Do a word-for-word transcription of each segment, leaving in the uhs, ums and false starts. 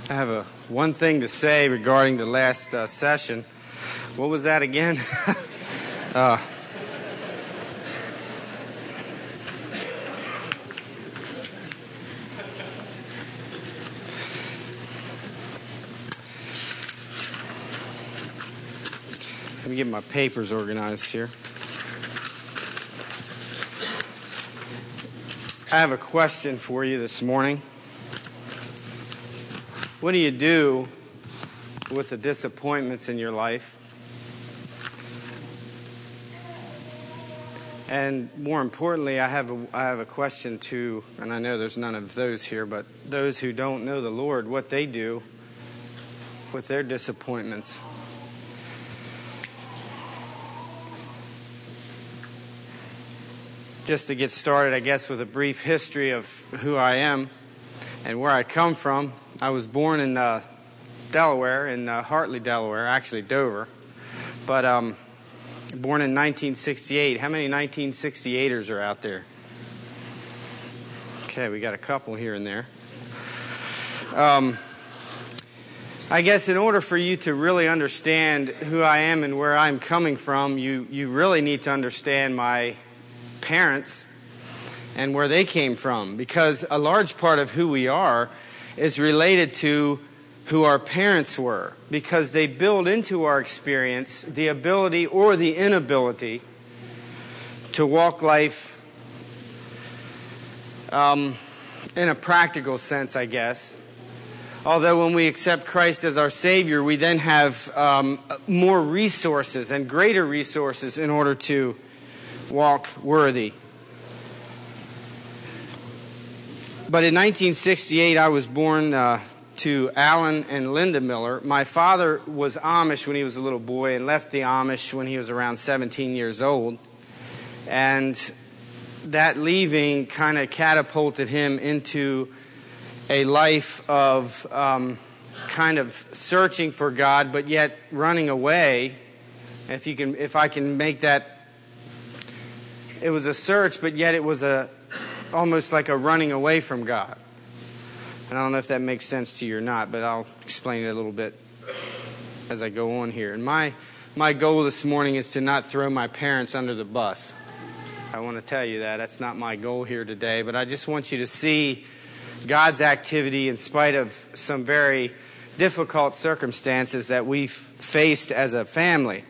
I have a one thing to say regarding the last uh, session. What was that again? uh, let me get my papers organized here. I have a question for you this morning. What do you do with the disappointments in your life? And more importantly, I have a, I have a question to, and I know there's none of those here, but those who don't know the Lord, what they do with their disappointments. Just to get started, I guess, with a brief history of who I am and where I come from. I was born in uh, Delaware, in uh, Hartley, Delaware, actually Dover, but um, born in nineteen sixty-eight. How many nineteen sixty-eighters are out there? Okay, we got a couple here and there. Um, I guess in order for you to really understand who I am and where I'm coming from, you, you really need to understand my parents and where they came from, because a large part of who we are is related to who our parents were, because they build into our experience the ability or the inability to walk life um, in a practical sense, I guess. Although when we accept Christ as our Savior, we then have um, more resources and greater resources in order to walk worthy. But in nineteen sixty-eight, I was born uh, to Alan and Linda Miller. My father was Amish when he was a little boy and left the Amish when he was around seventeen years old. And that leaving kind of catapulted him into a life of um, kind of searching for God, but yet running away. If you can, if I can make that, it was a search, but yet it was a almost like a running away from God. And I don't know if that makes sense to you or not, but I'll explain it a little bit as I go on here. And my my goal this morning is to not throw my parents under the bus. I want to tell you that. That's not my goal here today, but I just want you to see God's activity in spite of some very difficult circumstances that we've faced as a family.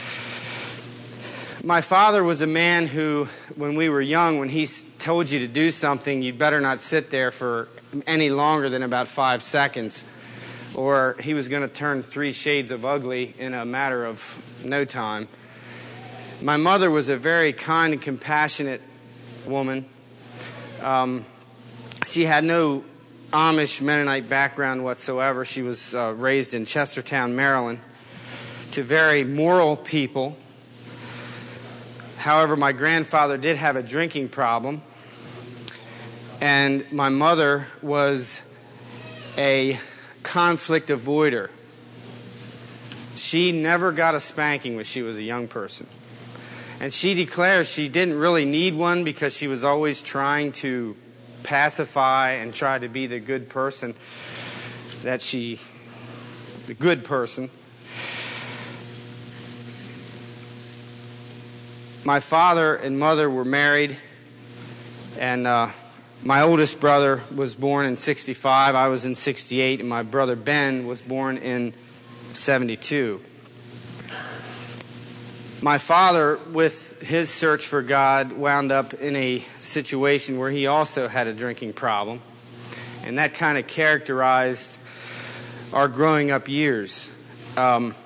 My father was a man who, when we were young, when he told you to do something, you'd better not sit there for any longer than about five seconds, or he was going to turn three shades of ugly in a matter of no time. My mother was a very kind and compassionate woman. Um, she had no Amish Mennonite background whatsoever. She was uh, raised in Chestertown, Maryland, to very moral people. However, my grandfather did have a drinking problem, and my mother was a conflict avoider. She never got a spanking when she was a young person. And she declares she didn't really need one because she was always trying to pacify and try to be the good person that she, the good person. My father and mother were married, and uh, my oldest brother was born in sixty-five. I was in sixty-eight, and my brother Ben was born in seventy-two. My father, with his search for God, wound up in a situation where he also had a drinking problem, and that kind of characterized our growing up years. Um,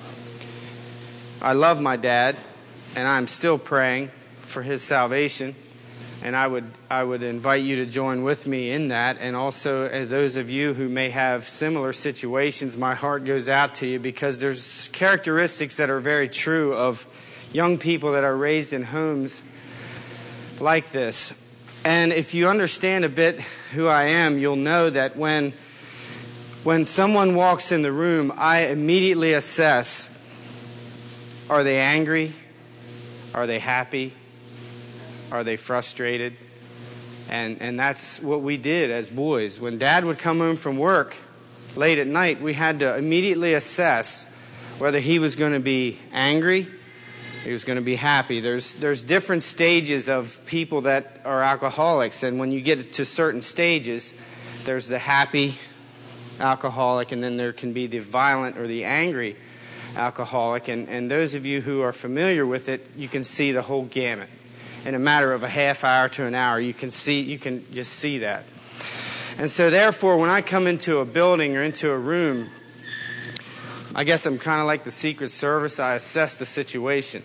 I love my dad, and I'm still praying for his salvation, and I would I would invite you to join with me in that. And also, uh, those of you who may have similar situations, my heart goes out to you, because there's characteristics that are very true of young people that are raised in homes like this. And if you understand a bit who I am, you'll know that when when someone walks in the room, I immediately assess, are they angry? Are they happy? Are they frustrated? And and that's what we did as boys. When Dad would come home from work, late at night, we had to immediately assess whether he was going to be angry, he was going to be happy. There's there's different stages of people that are alcoholics, and when you get to certain stages, there's the happy alcoholic, and then there can be the violent or the angry alcoholic. And, and those of you who are familiar with it, you can see the whole gamut. In a matter of a half hour to an hour, you can see you can just see that. And so therefore, when I come into a building or into a room, I guess I'm kind of like the Secret Service. I assess the situation.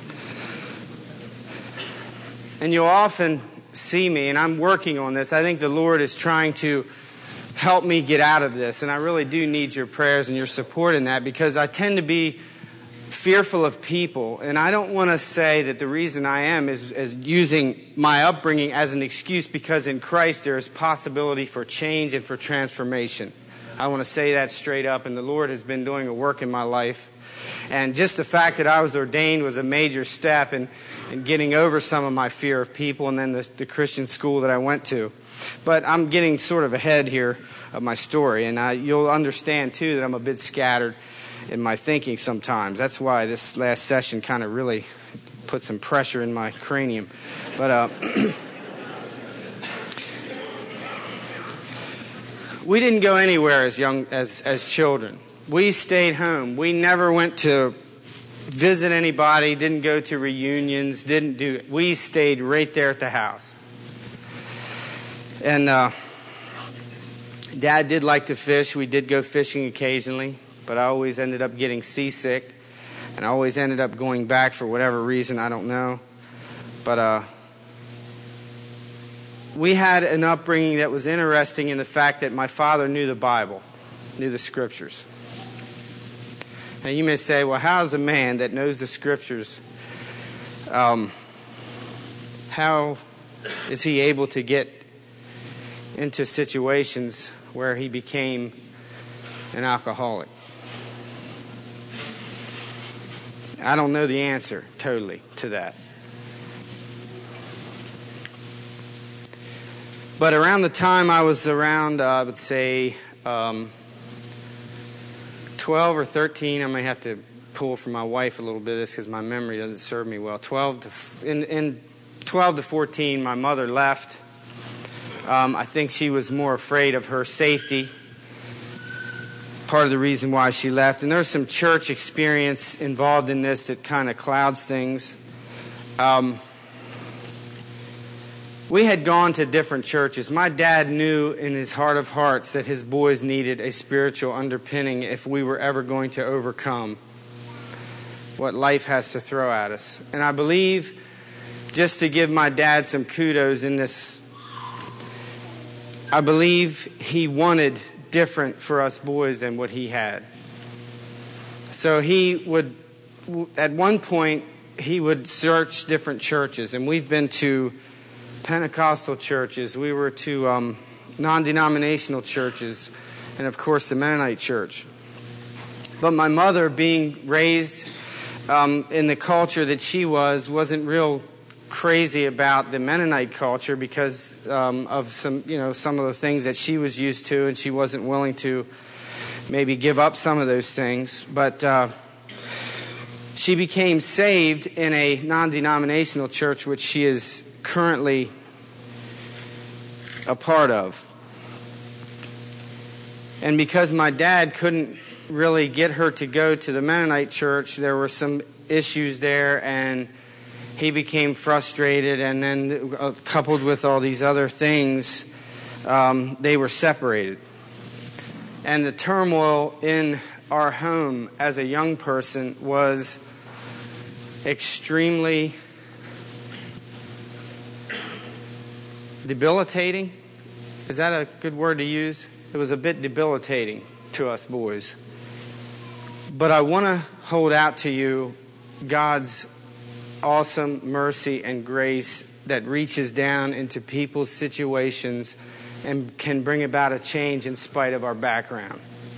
And you'll often see me, and I'm working on this. I think the Lord is trying to help me get out of this. And I really do need your prayers and your support in that, because I tend to be fearful of people. And I don't want to say that the reason I am is, is using my upbringing as an excuse, because in Christ there is possibility for change and for transformation. I want to say that straight up, and the Lord has been doing a work in my life. And just the fact that I was ordained was a major step in, in getting over some of my fear of people, and then the, the Christian school that I went to. But I'm getting sort of ahead here of my story, and I, you'll understand, too, that I'm a bit scattered in my thinking sometimes. That's why this last session kind of really put some pressure in my cranium. But uh, we didn't go anywhere as young as as children. We stayed home. We never went to visit anybody, didn't go to reunions, didn't do it. We stayed right there at the house. And uh, Dad did like to fish. We did go fishing occasionally, but I always ended up getting seasick, and I always ended up going back for whatever reason, I don't know. But uh, we had an upbringing that was interesting in the fact that my father knew the Bible, knew the Scriptures. Now you may say, well, how is a man that knows the Scriptures, um, how is he able to get into situations where he became an alcoholic? I don't know the answer totally to that. But around the time I was around, uh, I would say, um, twelve or thirteen, I may have to pull from my wife a little bit of this because my memory doesn't serve me well. twelve to, in, in twelve to fourteen, my mother left. Um, I think she was more afraid of her safety. Part of the reason why she left. And there's some church experience involved in this that kind of clouds things. Um, we had gone to different churches. My dad knew in his heart of hearts that his boys needed a spiritual underpinning if we were ever going to overcome what life has to throw at us. And I believe, just to give my dad some kudos in this, I believe he wanted different for us boys than what he had. So he would, at one point, he would search different churches. And we've been to Pentecostal churches. We were to um, non-denominational churches. And, of course, the Mennonite church. But my mother, being raised um, in the culture that she was, wasn't real crazy about the Mennonite culture because um, of some, you know, some of the things that she was used to, and she wasn't willing to maybe give up some of those things. But uh, she became saved in a non-denominational church, which she is currently a part of. And because my dad couldn't really get her to go to the Mennonite church, there were some issues there, and he became frustrated, and then uh, coupled with all these other things, um, they were separated. And the turmoil in our home as a young person was extremely debilitating. Is that a good word to use? It was a bit debilitating to us boys. But I want to hold out to you God's awesome mercy and grace that reaches down into people's situations and can bring about a change in spite of our background.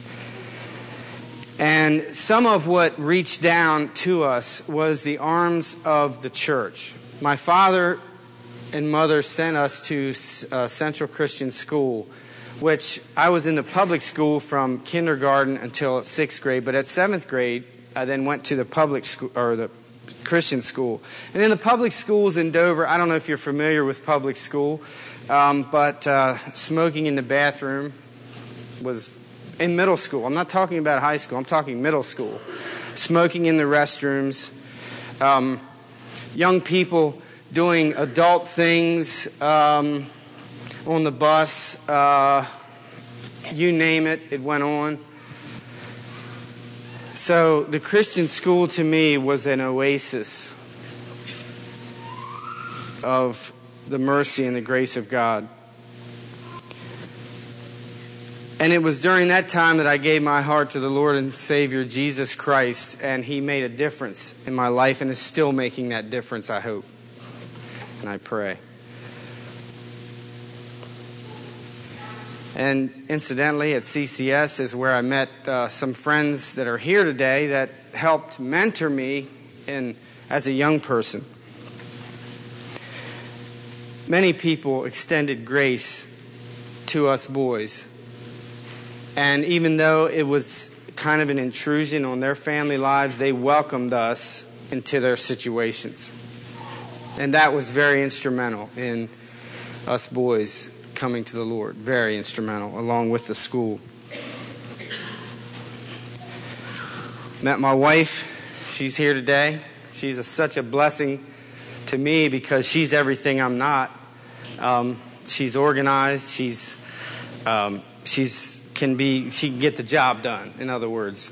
And some of what reached down to us was the arms of the church. My father and mother sent us to uh, Central Christian School, which I was in the public school from kindergarten until sixth grade. But at seventh grade, I then went to the public school, or the Christian school. And in the public schools in Dover, I don't know if you're familiar with public school, um, but uh, smoking in the bathroom was in middle school. I'm not talking about high school. I'm talking middle school. Smoking in the restrooms. Um, young people doing adult things um, on the bus. Uh, you name it, it went on. So the Christian school to me was an oasis of the mercy and the grace of God. And it was during that time that I gave my heart to the Lord and Savior Jesus Christ, and He made a difference in my life and is still making that difference, I hope. And I pray. And incidentally, at C C S is where I met uh, some friends that are here today that helped mentor me in, as a young person. Many people extended grace to us boys. And even though it was kind of an intrusion on their family lives, they welcomed us into their situations. And that was very instrumental in us boys coming to the Lord. Very instrumental, along with the school. Met my wife. She's here today. She's a, such a blessing to me because she's everything I'm not. Um, she's organized. She's um, she's can be she can get the job done. In other words,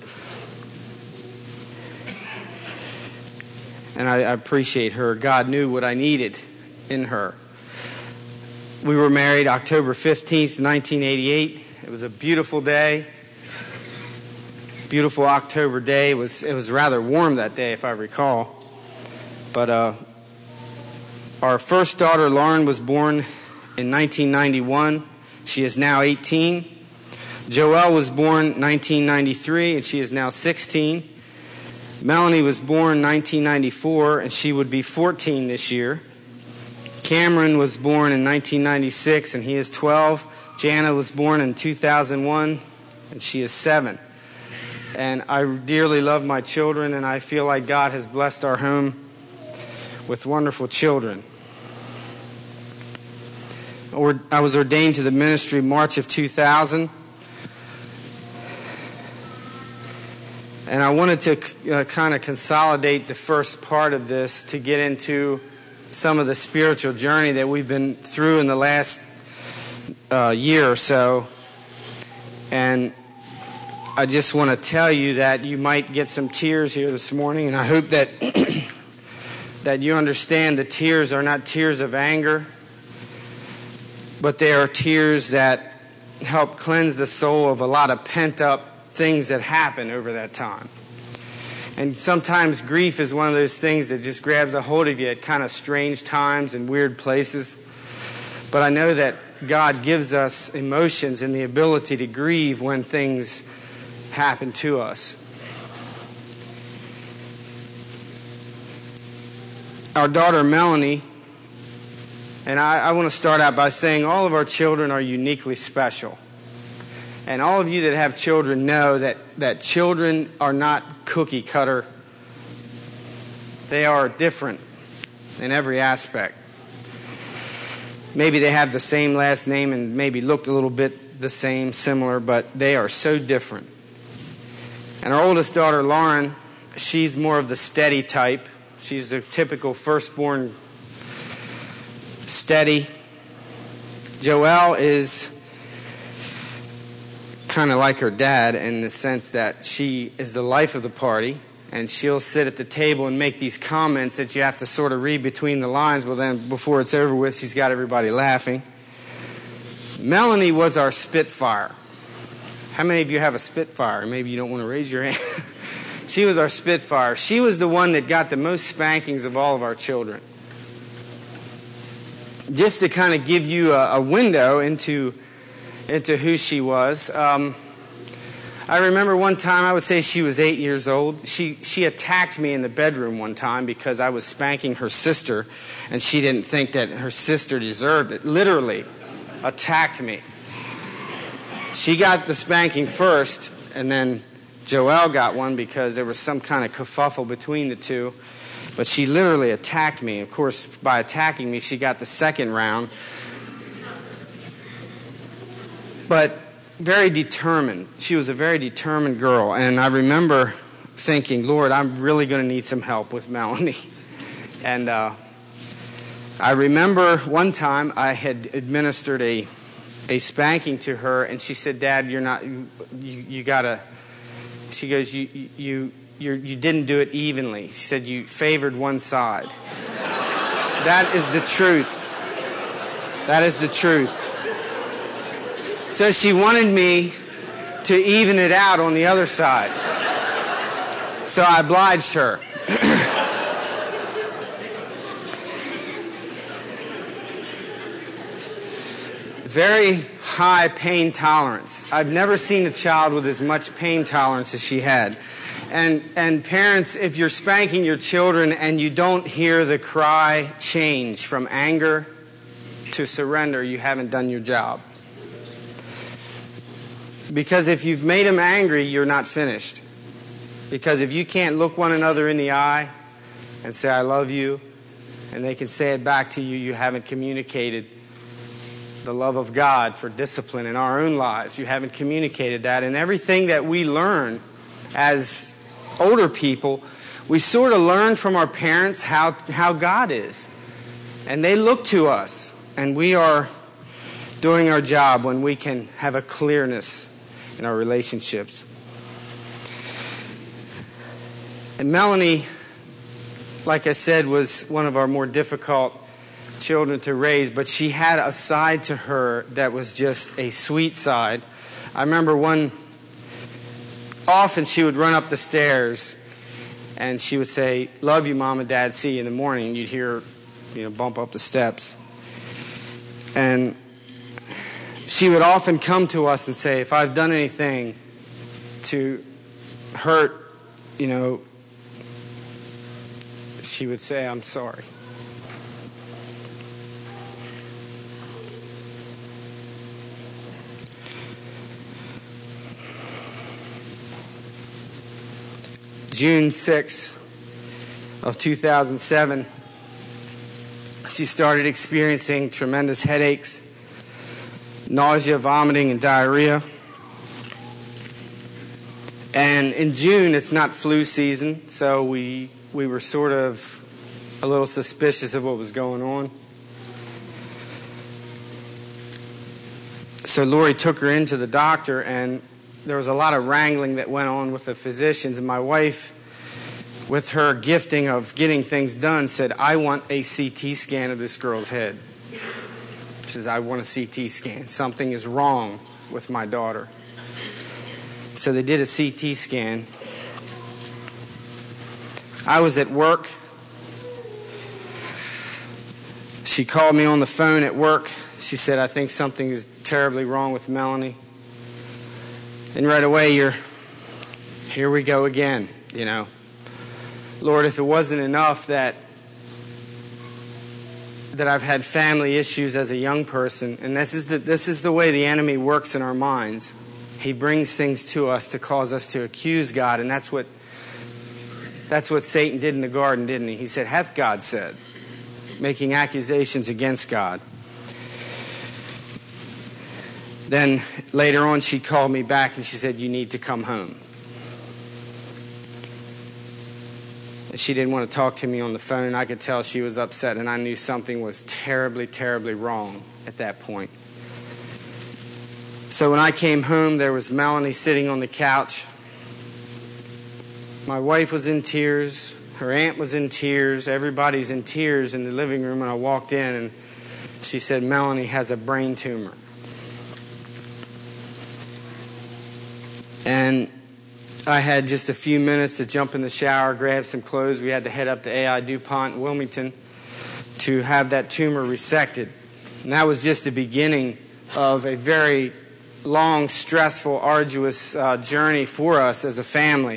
and I, I appreciate her. God knew what I needed in her. We were married October fifteenth, nineteen eighty-eight. It was a beautiful day. Beautiful October day. It was, it was rather warm that day, if I recall. But uh, our first daughter, Lauren, was born in nineteen ninety-one. She is now eighteen. Joelle was born nineteen ninety-three, and she is now sixteen. Melanie was born nineteen ninety-four, and she would be fourteen this year. Cameron was born in nineteen ninety-six, and he is twelve. Jana was born in two thousand one, and she is seven. And I dearly love my children, and I feel like God has blessed our home with wonderful children. I was ordained to the ministry March of two thousand. And I wanted to uh, kind of consolidate the first part of this to get into some of the spiritual journey that we've been through in the last uh, year or so. And I just want to tell you that you might get some tears here this morning, and I hope that that you understand the tears are not tears of anger, but they are tears that help cleanse the soul of a lot of pent-up things that happen over that time. And sometimes grief is one of those things that just grabs a hold of you at kind of strange times and weird places. But I know that God gives us emotions and the ability to grieve when things happen to us. Our daughter Melanie, and I, I want to start out by saying all of our children are uniquely special. And all of you that have children know that, that children are not cookie cutter. They are different in every aspect. Maybe they have the same last name and maybe look a little bit the same, similar, but they are so different. And our oldest daughter, Lauren, she's more of the steady type. She's the typical firstborn steady. Joelle is kind of like her dad in the sense that she is the life of the party, and she'll sit at the table and make these comments that you have to sort of read between the lines, but then before it's over with, she's got everybody laughing. Melanie was our Spitfire. How many of you have a Spitfire? Maybe you don't want to raise your hand. She was our Spitfire. She was the one that got the most spankings of all of our children. Just to kind of give you a, a window into into who she was. Um, I remember one time, I would say she was eight years old. She she attacked me in the bedroom one time because I was spanking her sister, and she didn't think that her sister deserved it. Literally attacked me. she got the spanking first, and then Joelle got one because there was some kind of kerfuffle between the two. But she literally attacked me. Of course, by attacking me, she got the second round. But very determined. She was a very determined girl. And I remember thinking, Lord, I'm really going to need some help with Melanie. And uh, I remember one time I had administered a a spanking to her, and she said, Dad, you're not, you, you, you got to, she goes, you, you, you're, you didn't do it evenly. She said, you favored one side. That is the truth. That is the truth. So she wanted me to even it out on the other side. So I obliged her. Very high pain tolerance. I've never seen a child with as much pain tolerance as she had. And and parents, if you're spanking your children and you don't hear the cry change from anger to surrender, you haven't done your job. Because if you've made them angry, you're not finished. Because if you can't look one another in the eye and say, I love you, and they can say it back to you, you haven't communicated the love of God for discipline in our own lives. You haven't communicated that. And everything that we learn as older people, we sort of learn from our parents how, how God is. And they look to us. And we are doing our job when we can have a clearness in our relationships. And Melanie, like I said, was one of our more difficult children to raise, but she had a side to her that was just a sweet side. I remember one, often she would run up the stairs and she would say, love you, Mom and Dad, see you in the morning. And you'd hear her, you know, bump up the steps. And she would often come to us and say, if I've done anything to hurt, you know, she would say, I'm sorry. June sixth of two thousand seven, she started experiencing tremendous headaches, nausea, vomiting, and diarrhea. And in June, it's not flu season, so we we were sort of a little suspicious of what was going on. So Lori took her into the doctor, and there was a lot of wrangling that went on with the physicians, and my wife, with her gifting of getting things done, said, I want a C T scan of this girl's head. She says, I want a C T scan. Something is wrong with my daughter. So they did a C T scan. I was at work. She called me on the phone at work. She said, I think something is terribly wrong with Melanie. And right away, you're, here we go again, you know. Lord, if it wasn't enough that that I've had family issues as a young person, and this is the, this is the way the enemy works in our minds. He brings things to us to cause us to accuse God, and that's what that's what Satan did in the garden, didn't he? He said, hath God said, making accusations against God. Then later on, she called me back and she said, you need to come home. And she didn't want to talk to me on the phone, and I could tell she was upset, and I knew something was terribly, terribly wrong at that point. So when I came home, there was Melanie sitting on the couch. My wife was in tears. Her aunt was in tears. Everybody's in tears in the living room, and I walked in, and she said, Melanie has a brain tumor. And I had just a few minutes to jump in the shower, grab some clothes. We had to head up to A I DuPont in Wilmington to have that tumor resected. And that was just the beginning of a very long, stressful, arduous uh, journey for us as a family.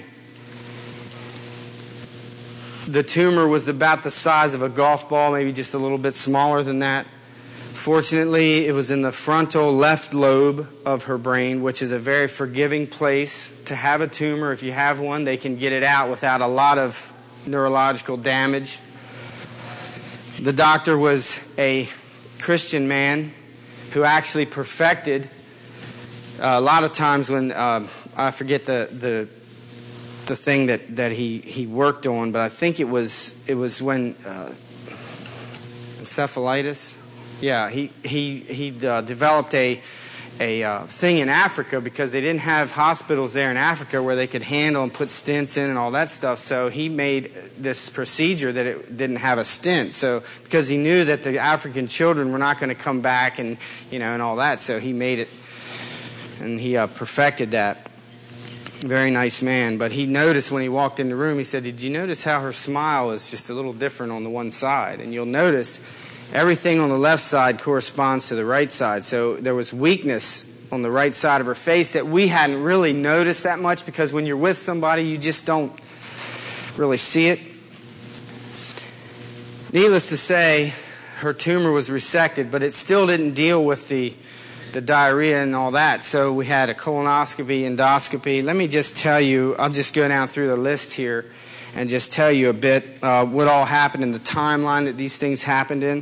The tumor was about the size of a golf ball, maybe just a little bit smaller than that. Fortunately, it was in the frontal left lobe of her brain, which is a very forgiving place to have a tumor. If you have one, they can get it out without a lot of neurological damage. The doctor was a Christian man who actually perfected, uh, a lot of times when, uh, I forget the, the the thing that, that he, he worked on, but I think it was it was when uh, encephalitis. Yeah, he he he uh, developed a a uh, thing in Africa because they didn't have hospitals there in Africa where they could handle and put stents in and all that stuff. So he made this procedure that it didn't have a stent. So because he knew that the African children were not going to come back and you know and all that, so he made it and he uh, perfected that. Very nice man. But he noticed when he walked in the room, he said, "Did you notice how her smile is just a little different on the one side?" And you'll notice everything on the left side corresponds to the right side. So there was weakness on the right side of her face that we hadn't really noticed that much because when you're with somebody, you just don't really see it. Needless to say, her tumor was resected, but it still didn't deal with the, the diarrhea and all that. So we had a colonoscopy, endoscopy. Let me just tell you, I'll just go down through the list here and just tell you a bit uh, what all happened in the timeline that these things happened in.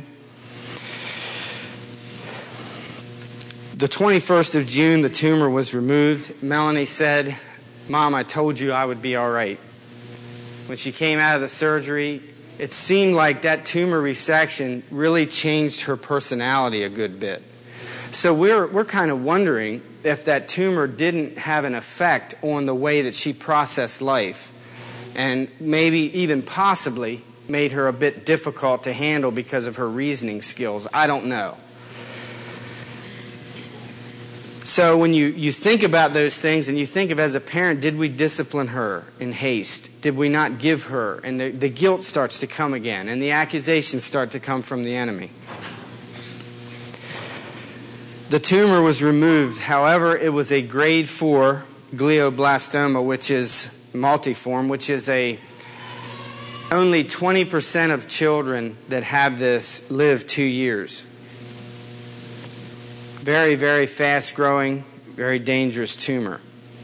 The twenty-first of June, the tumor was removed. Melanie said, "Mom, I told you I would be all right." When she came out of the surgery, it seemed like that tumor resection really changed her personality a good bit. So we're, we're kind of wondering if that tumor didn't have an effect on the way that she processed life and maybe even possibly made her a bit difficult to handle because of her reasoning skills. I don't know. So when you, you think about those things and you think of as a parent, did we discipline her in haste? Did we not give her? And the, the guilt starts to come again and the accusations start to come from the enemy. The tumor was removed. However, it was a grade four glioblastoma, which is multiform, which is a only twenty percent of children that have this live two years. Very, very fast-growing, very dangerous tumor.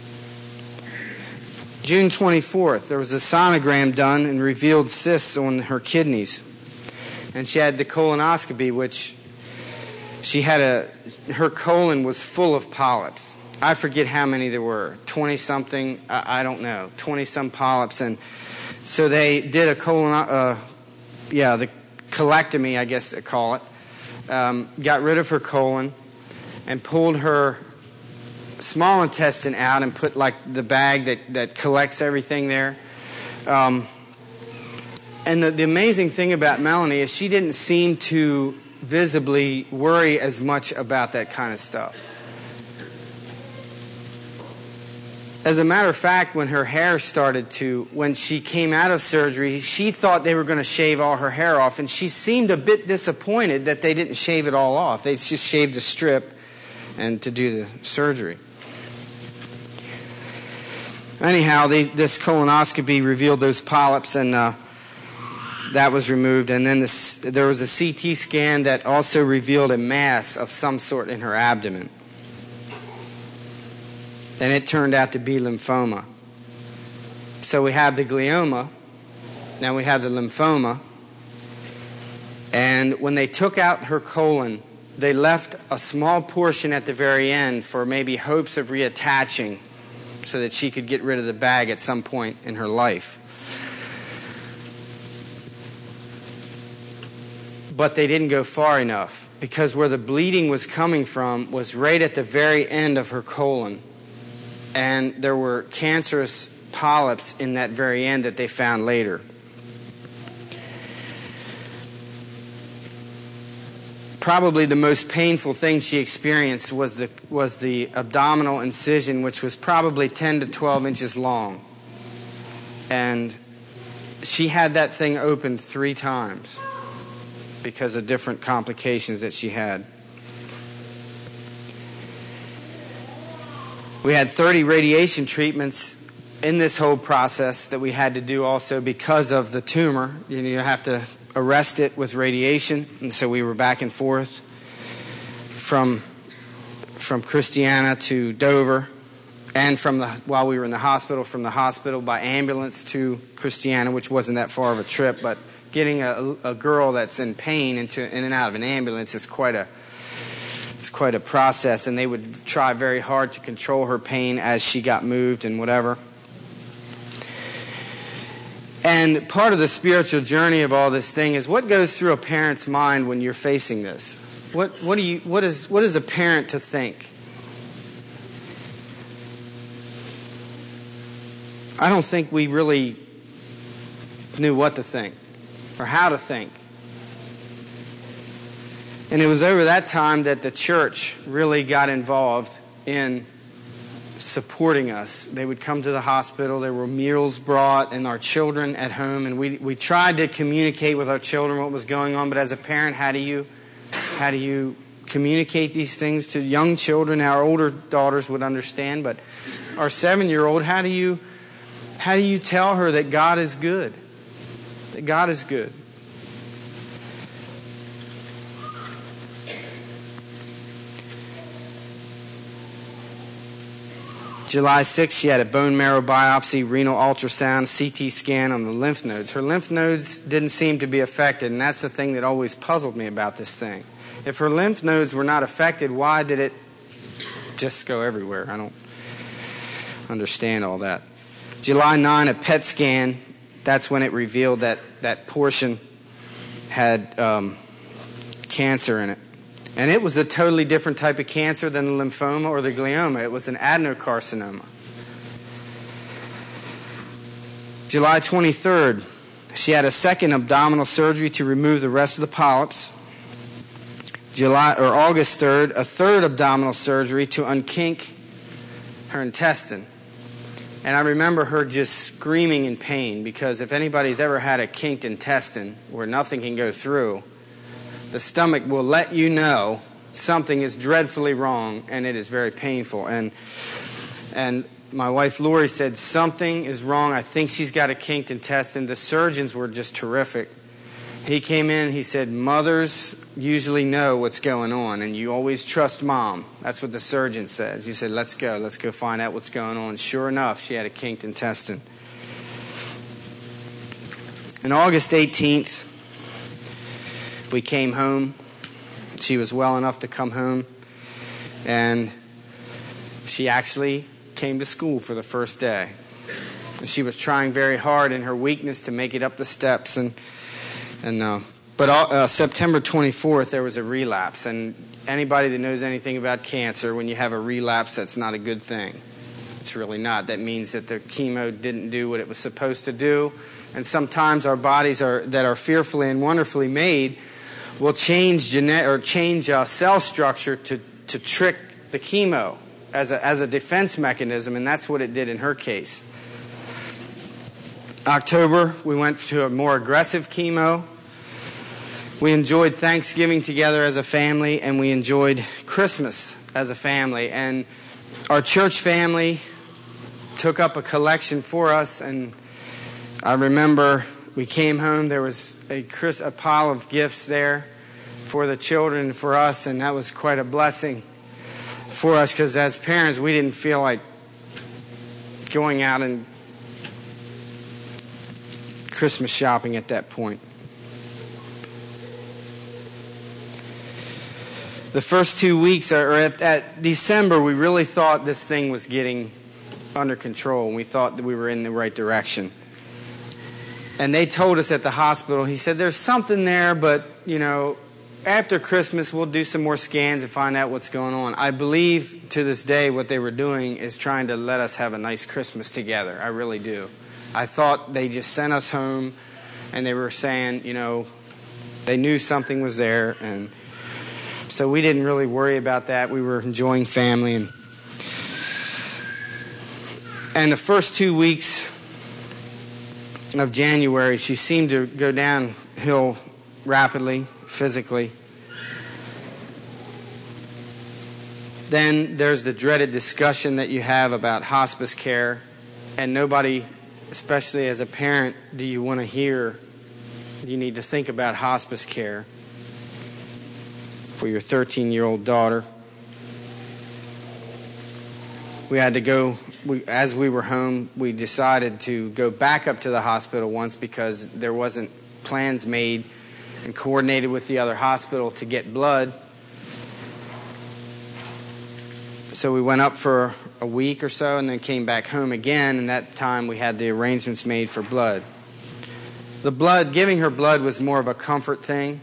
June twenty-fourth, there was a sonogram done and revealed cysts on her kidneys. And she had the colonoscopy, which she had a, her colon was full of polyps. I forget how many there were, twenty-something, I, I don't know, twenty-some polyps. And so they did a colon, uh, yeah, the colectomy, I guess they call it. Um, got rid of her colon and pulled her small intestine out and put like the bag that, that collects everything there. Um, and the, the amazing thing about Melanie is she didn't seem to visibly worry as much about that kind of stuff. As a matter of fact, when her hair started to, when she came out of surgery, she thought they were going to shave all her hair off, and she seemed a bit disappointed that they didn't shave it all off. They just shaved a strip and to do the surgery. Anyhow, they, this colonoscopy revealed those polyps, and uh, that was removed. And then this, there was a C T scan that also revealed a mass of some sort in her abdomen. And it turned out to be lymphoma. So we have the glioma, now we have the lymphoma. And when they took out her colon, they left a small portion at the very end for maybe hopes of reattaching so that she could get rid of the bag at some point in her life. But they didn't go far enough because where the bleeding was coming from was right at the very end of her colon. And there were cancerous polyps in that very end that they found later. Probably the most painful thing she experienced was the, was the abdominal incision, which was probably ten to twelve inches long. And she had that thing opened three times because of different complications that she had. We had thirty radiation treatments in this whole process that we had to do also because of the tumor. You know, you have to arrest it with radiation, and so we were back and forth. from from Christiana to Dover, and from the while we were in the hospital, from the hospital by ambulance to Christiana, which wasn't that far of a trip, but getting a, a girl that's in pain into in and out of an ambulance is quite a it's quite a process, and they would try very hard to control her pain as she got moved and whatever. And part of the spiritual journey of all this thing is what goes through a parent's mind when you're facing this. What what do you what is what is a parent to think? I don't think we really knew what to think or how to think. And it was over that time that the church really got involved in supporting us. They would come to the hospital. There were meals brought and our children at home. And we we tried to communicate with our children what was going on. But as a parent, how do you how do you communicate these things to young children? Our older daughters would understand. But our seven-year-old, how do you how do you tell her that God is good? That God is good. July sixth, she had a bone marrow biopsy, renal ultrasound, C T scan on the lymph nodes. Her lymph nodes didn't seem to be affected, and that's the thing that always puzzled me about this thing. If her lymph nodes were not affected, why did it just go everywhere? I don't understand all that. July ninth, a P E T scan, that's when it revealed that that portion had um, cancer in it. And it was a totally different type of cancer than the lymphoma or the glioma. It was an adenocarcinoma. July twenty-third, she had a second abdominal surgery to remove the rest of the polyps. July or August third, a third abdominal surgery to unkink her intestine. And I remember her just screaming in pain, because if anybody's ever had a kinked intestine where nothing can go through, the stomach will let you know something is dreadfully wrong, and it is very painful. And and my wife Lori said, something is wrong. I think she's got a kinked intestine. The surgeons were just terrific. He came in and he said, mothers usually know what's going on, and you always trust mom. That's what the surgeon said. He said, let's go. Let's go find out what's going on. Sure enough, she had a kinked intestine. On August eighteenth, we came home. She was well enough to come home, and she actually came to school for the first day. And she was trying very hard in her weakness to make it up the steps, and and uh, but uh, September twenty-fourth there was a relapse. And anybody that knows anything about cancer, when you have a relapse, that's not a good thing. It's really not. That means that the chemo didn't do what it was supposed to do, and sometimes our bodies are that are fearfully and wonderfully made will change genet or change uh, cell structure to, to trick the chemo as a, as a defense mechanism, and that's what it did in her case. October, we went to a more aggressive chemo. We enjoyed Thanksgiving together as a family, and we enjoyed Christmas as a family. And our church family took up a collection for us, and I remember we came home, there was a, a pile of gifts there for the children and for us, and that was quite a blessing for us, because as parents, we didn't feel like going out and Christmas shopping at that point. The first two weeks, or at, at December, we really thought this thing was getting under control, and we thought that we were in the right direction. And they told us at the hospital, he said, there's something there, but, you know, after Christmas, we'll do some more scans and find out what's going on. I believe to this day what they were doing is trying to let us have a nice Christmas together. I really do. I thought they just sent us home, and they were saying, you know, they knew something was there, and so we didn't really worry about that. We were enjoying family. And, and the first two weeks of January, she seemed to go downhill rapidly, physically. Then there's the dreaded discussion that you have about hospice care, and nobody, especially as a parent, do you want to hear, you need to think about hospice care. for your thirteen-year-old daughter. We had to go, we, as we were home, we decided to go back up to the hospital once because there wasn't plans made and coordinated with the other hospital to get blood. So we went up for a week or so and then came back home again, and that time we had the arrangements made for blood. The blood, giving her blood was more of a comfort thing,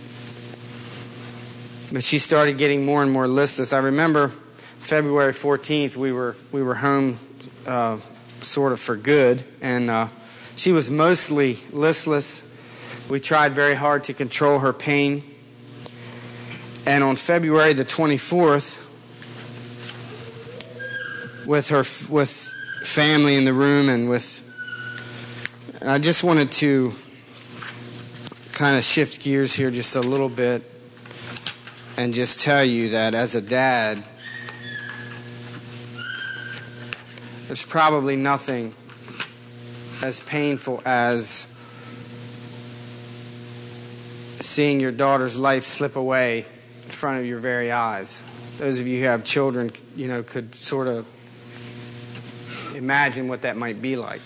but she started getting more and more listless. I remember February fourteenth, we were we were home uh, sort of for good, and uh, she was mostly listless. We tried very hard to control her pain, and on February the twenty-fourth, with her with family in the room and with, I just wanted to kind of shift gears here just a little bit and just tell you that as a dad, there's probably nothing as painful as seeing your daughter's life slip away in front of your very eyes. Those of you who have children, you know, could sort of imagine what that might be like.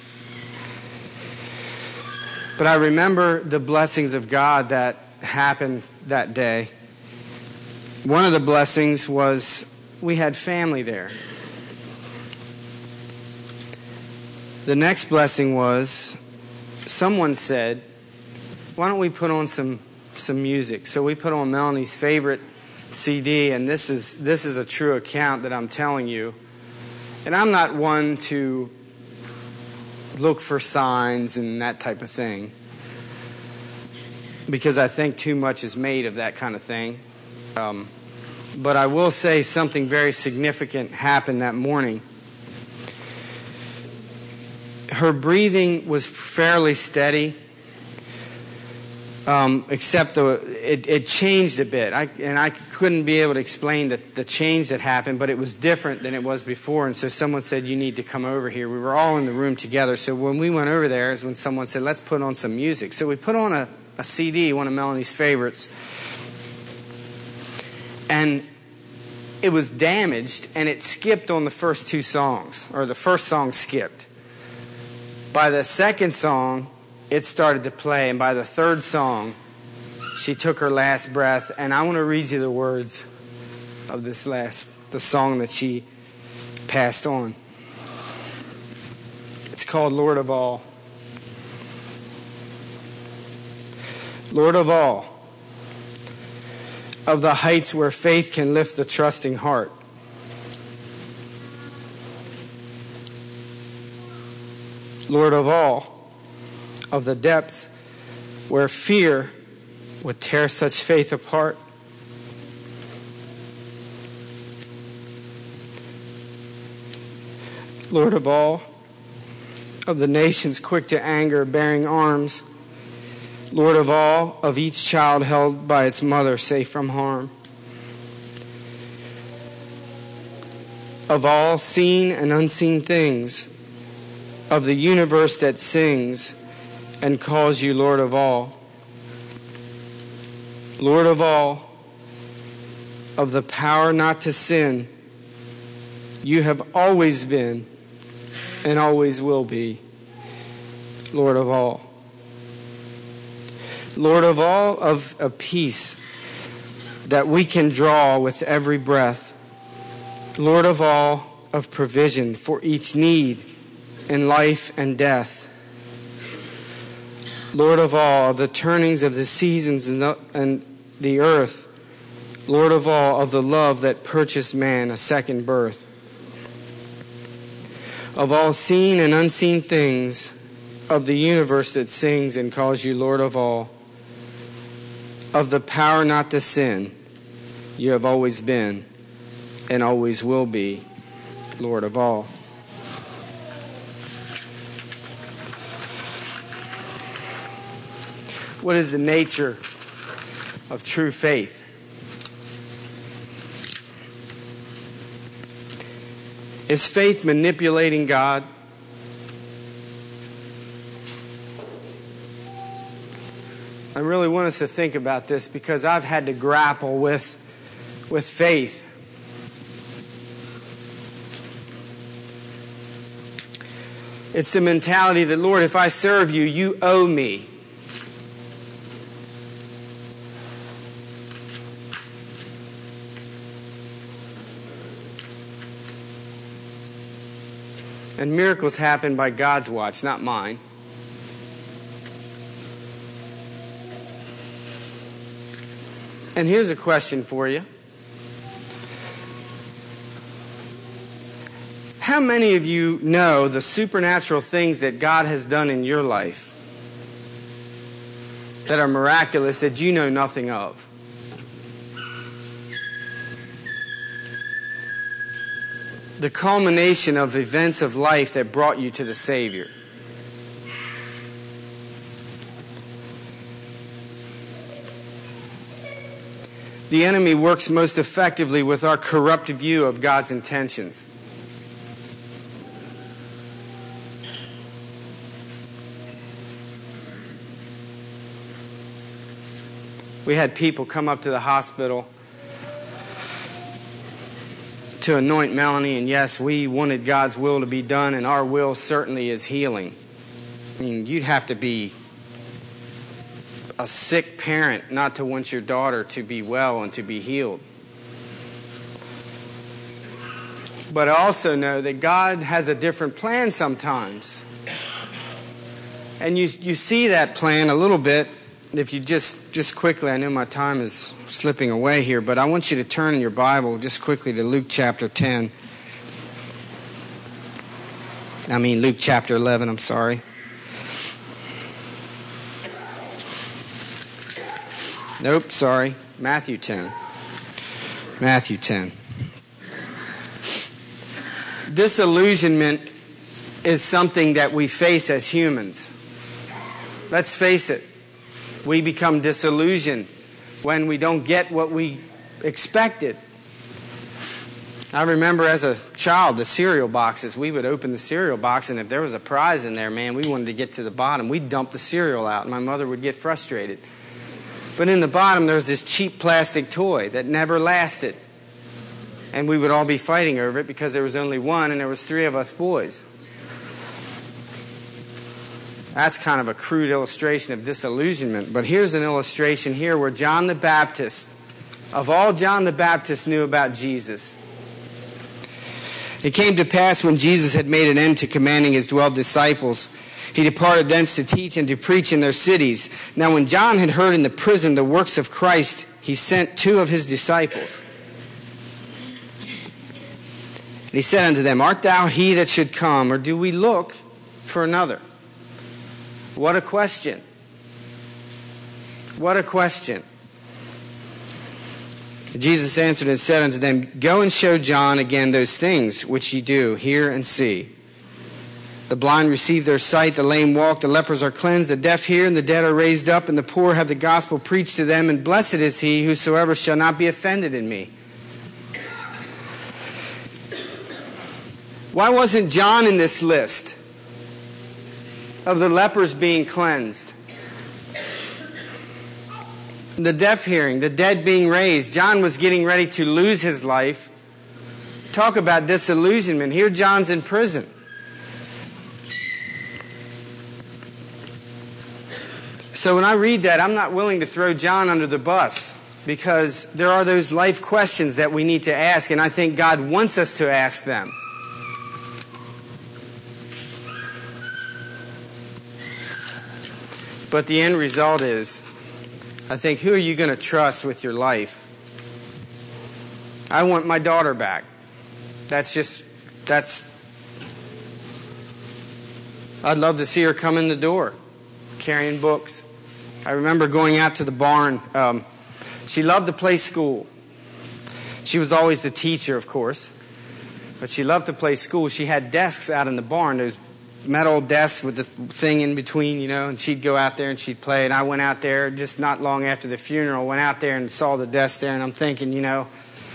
But I remember the blessings of God that happened that day. One of the blessings was we had family there. The next blessing was someone said, why don't we put on some some music? So we put on Melanie's favorite C D, and this is this is a true account that I'm telling you. And I'm not one to look for signs and that type of thing, because I think too much is made of that kind of thing. Um, but I will say something very significant happened that morning. Her breathing was fairly steady, um, except the it, it changed a bit. I, and I couldn't be able to explain the, the change that happened, but it was different than it was before. And so someone said, you need to come over here. We were all in the room together. So when we went over there is when someone said, let's put on some music. So we put on a, a C D, one of Melanie's favorites. And it was damaged, and it skipped on the first two songs, or the first song skipped. By the second song, it started to play, and by the third song, she took her last breath. And I want to read you the words of this last, the song that she passed on. It's called Lord of All. Lord of all, of the heights where faith can lift the trusting heart. Lord of all, of the depths where fear would tear such faith apart. Lord of all, of the nations quick to anger, bearing arms. Lord of all, of each child held by its mother, safe from harm. Of all seen and unseen things, of the universe that sings and calls you Lord of all. Lord of all, of the power not to sin, you have always been and always will be Lord of all. Lord of all, of a peace that we can draw with every breath. Lord of all, of provision for each need in life and death. Lord of all, of the turnings of the seasons and the, and the earth. Lord of all, of the love that purchased man a second birth. Of all seen and unseen things, of the universe that sings and calls you Lord of all. Of the power not to sin, you have always been and always will be Lord of all. What is the nature of true faith? Is faith manipulating God? I really want us to think about this because I've had to grapple with with faith. It's the mentality that, Lord, if I serve you, you owe me. And miracles happen by God's watch, not mine. And here's a question for you. How many of you know the supernatural things that God has done in your life that are miraculous that you know nothing of? The culmination of events of life that brought you to the Savior. The enemy works most effectively with our corrupt view of God's intentions. We had people come up to the hospital to anoint Melanie, and yes, we wanted God's will to be done, and our will certainly is healing. I mean, you'd have to be a sick parent not to want your daughter to be well and to be healed. But I also know that God has a different plan sometimes. And you, you see that plan a little bit. If you just, just quickly, I know my time is slipping away here, but I want you to turn in your Bible just quickly to Luke chapter ten. I mean Luke chapter eleven, I'm sorry. Nope, sorry. Matthew ten. Matthew ten. Disillusionment is something that we face as humans. Let's face it. We become disillusioned when we don't get what we expected. I remember as a child, the cereal boxes. We would open the cereal box, and if there was a prize in there, man, we wanted to get to the bottom. We'd dump the cereal out, and my mother would get frustrated. But in the bottom, there was this cheap plastic toy that never lasted. And we would all be fighting over it because there was only one, and there was three of us boys. That's kind of a crude illustration of disillusionment. But here's an illustration here where John the Baptist, of all John the Baptist knew about Jesus. It came to pass when Jesus had made an end to commanding his twelve disciples, he departed thence to teach and to preach in their cities. Now when John had heard in the prison the works of Christ, he sent two of his disciples. And he said unto them, Art thou he that should come, or do we look for another? What a question. What a question. Jesus answered and said unto them, Go and show John again those things which ye do, hear and see. The blind receive their sight, the lame walk, the lepers are cleansed, the deaf hear, and the dead are raised up, and the poor have the gospel preached to them, and blessed is he whosoever shall not be offended in me. Why wasn't John in this list of the lepers being cleansed? The deaf hearing, the dead being raised. John was getting ready to lose his life. Talk about disillusionment. Here John's in prison. So when I read that, I'm not willing to throw John under the bus, because there are those life questions that we need to ask, and I think God wants us to ask them. But the end result is, I think, who are you going to trust with your life? I want my daughter back. That's just, that's, I'd love to see her come in the door carrying books. I remember going out to the barn. Um, she loved to play school. She was always the teacher, of course, but she loved to play school. She had desks out in the barn, those metal desks with the thing in between, you know, and she'd go out there and she'd play. And I went out there just not long after the funeral, went out there and saw the desk there, and I'm thinking, you know,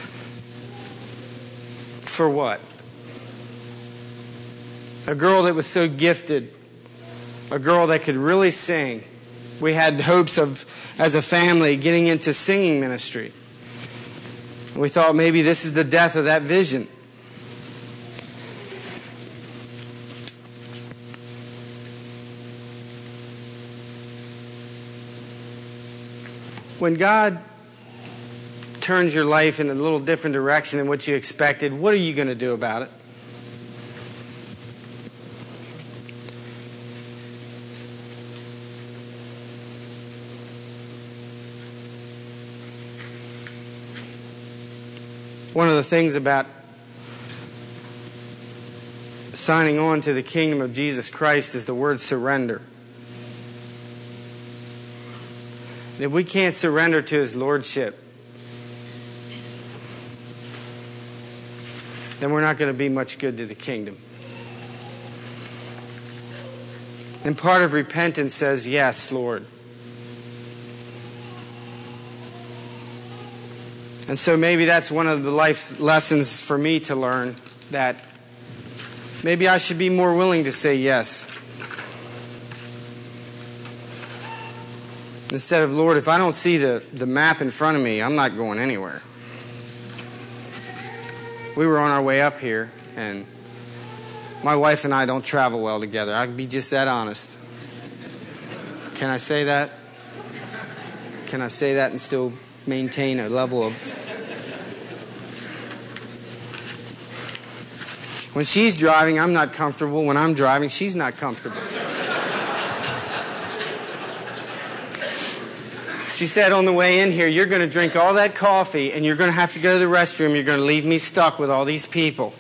for what? A girl that was so gifted, a girl that could really sing. We had hopes of, as a family, getting into singing ministry. We thought maybe this is the death of that vision. When God turns your life in a little different direction than what you expected, what are you going to do about it? One of the things about signing on to the kingdom of Jesus Christ is the word surrender. And if we can't surrender to His lordship, then we're not going to be much good to the kingdom. And part of repentance says, yes, Lord. And so maybe that's one of the life lessons for me to learn, that maybe I should be more willing to say yes. Instead of, Lord, if I don't see the, the map in front of me, I'm not going anywhere. We were on our way up here, and my wife and I don't travel well together. I can be just that honest. Can I say that? Can I say that and still maintain a level of... When she's driving, I'm not comfortable. When I'm driving, she's not comfortable. She said on the way in here, you're going to drink all that coffee and you're going to have to go to the restroom. You're going to leave me stuck with all these people.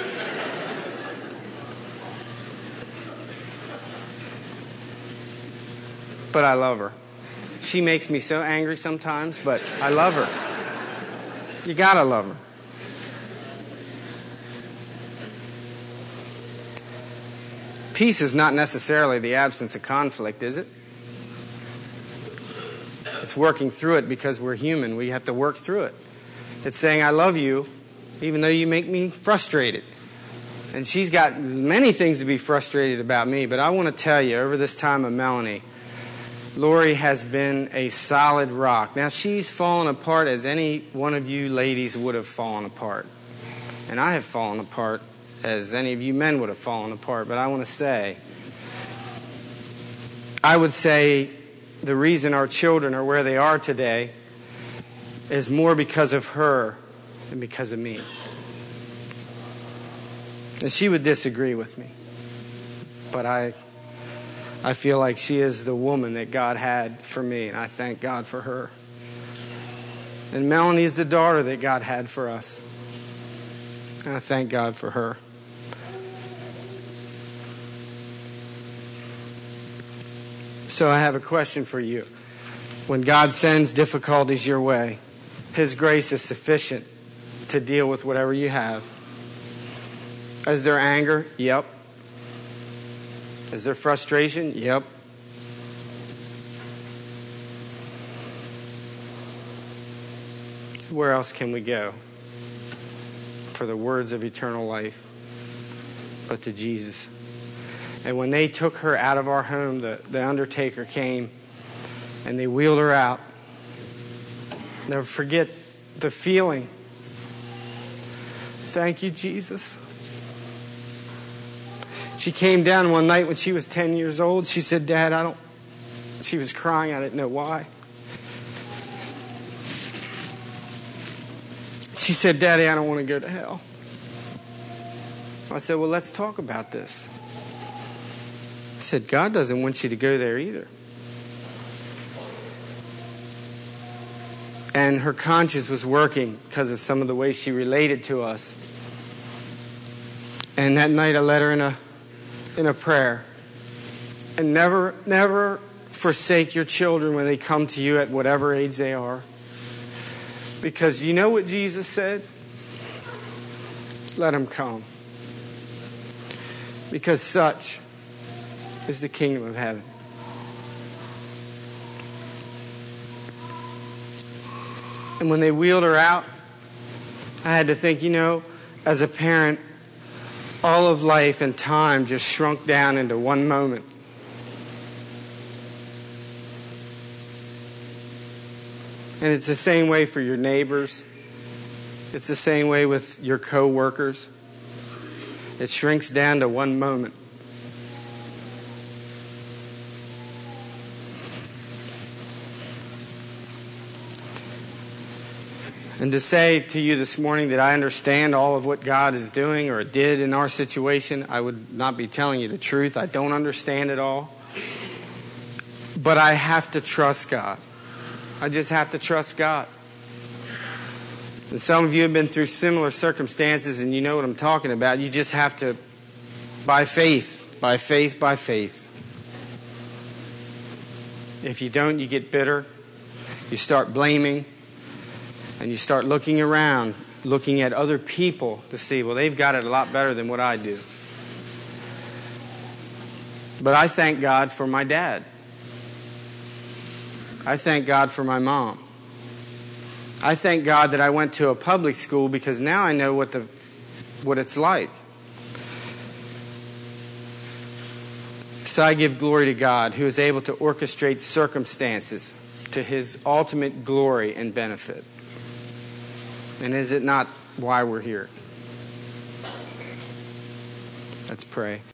But I love her. She makes me so angry sometimes, but I love her. You got to love her. Peace is not necessarily the absence of conflict, is it? It's working through it because we're human. We have to work through it. It's saying, I love you, even though you make me frustrated. And she's got many things to be frustrated about me, but I want to tell you, over this time of Melanie, Lori has been a solid rock. Now, she's fallen apart as any one of you ladies would have fallen apart. And I have fallen apart as any of you men would have fallen apart. But I want to say, I would say the reason our children are where they are today is more because of her than because of me. And she would disagree with me. But I I feel like she is the woman that God had for me, and I thank God for her. And Melanie is the daughter that God had for us. And I thank God for her. So I have a question for you. When God sends difficulties your way, His grace is sufficient to deal with whatever you have. Is there anger? Yep. Is there frustration? Yep. Where else can we go for the words of eternal life but to Jesus? And when they took her out of our home, the, the undertaker came and they wheeled her out. Never forget the feeling. Thank you, Jesus. She came down one night when she was ten years old. She said, Dad, I don't... She was crying. I didn't know why. She said, Daddy, I don't want to go to hell. I said, well, let's talk about this. I said, God doesn't want you to go there either. And her conscience was working because of some of the ways she related to us. And that night I led her in a in a prayer. And never, never forsake your children when they come to you at whatever age they are. Because you know what Jesus said? Let them come. Because such is the kingdom of heaven. And when they wheeled her out, I had to think, you know, as a parent, all of life and time just shrunk down into one moment. And it's the same way for your neighbors. It's the same way with your co-workers. It shrinks down to one moment. And to say to you this morning that I understand all of what God is doing or did in our situation, I would not be telling you the truth. I don't understand it all. But I have to trust God. I just have to trust God. And some of you have been through similar circumstances and you know what I'm talking about. You just have to, by faith, by faith, by faith. If you don't, you get bitter. You start blaming. And you start looking around, looking at other people to see, well, they've got it a lot better than what I do. But I thank God for my dad. I thank God for my mom. I thank God that I went to a public school because now I know what the what it's like. So I give glory to God who is able to orchestrate circumstances to His ultimate glory and benefit. And is it not why we're here? Let's pray.